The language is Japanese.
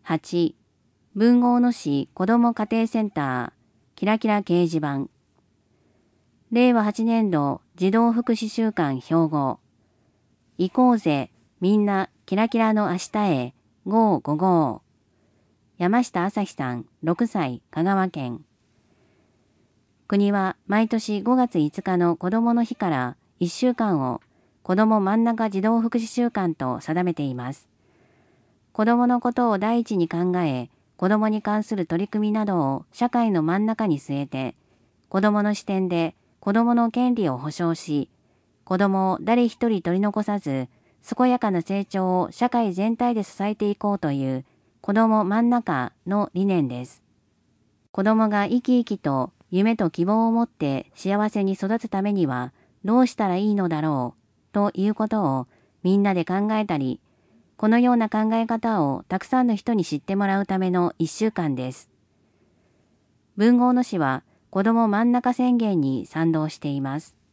8、豊後大野市子ども家庭センター、キラキラ掲示板。令和8年度児童福祉週間標語。行こうぜ、みんなキラキラの明日へ、555。山下朝日さん、6歳、香川県。国は毎年5月5日の子どもの日から1週間を子ども真ん中児童福祉週間と定めています。子どものことを第一に考え、子どもに関する取り組みなどを社会の真ん中に据えて、子どもの視点で子どもの権利を保障し、子どもを誰一人取り残さず、健やかな成長を社会全体で支えていこうという子ども真ん中の理念です。子どもが生き生きと夢と希望を持って幸せに育つためにはどうしたらいいのだろうということをみんなで考えたり、このような考え方をたくさんの人に知ってもらうための1週間です。豊後大野市は子ども真ん中宣言に賛同しています。